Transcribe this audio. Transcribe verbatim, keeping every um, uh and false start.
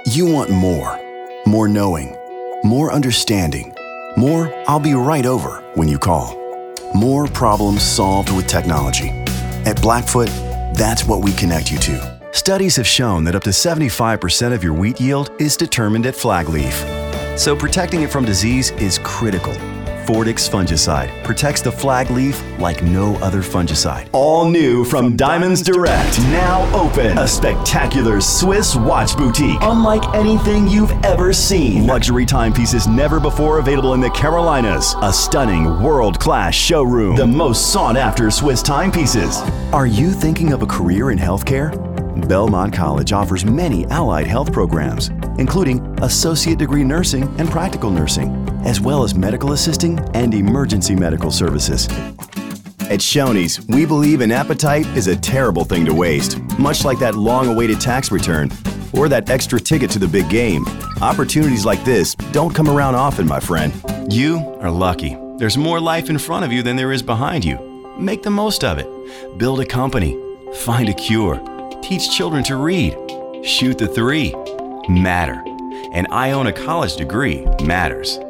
You want more. More knowing. More understanding. More I'll be right over when you call. More problems solved with technology. At Blackfoot, that's what we connect you to. Studies have shown that up to seventy-five percent of your wheat yield is determined at flagleaf. So protecting it from disease is critical. Fortix fungicide protects the flagleaf like no other fungicide. All new from Diamonds Direct. Now open. A spectacular Swiss watch boutique. Unlike anything you've ever seen. Luxury timepieces never before available in the Carolinas. A stunning world-class showroom. The most sought-after Swiss timepieces. Are you thinking of a career in healthcare? Belmont College offers many allied health programs, including associate degree nursing and practical nursing, as well as medical assisting and emergency medical services. At Shoney's, we believe an appetite is a terrible thing to waste, much like that long-awaited tax return or that extra ticket to the big game. Opportunities like this don't come around often, my friend. You are lucky. There's more life in front of you than there is behind you. Make the most of it. Build a company. Find a cure. Teach children to read. Shoot the three. Matter. And I own a college degree matters.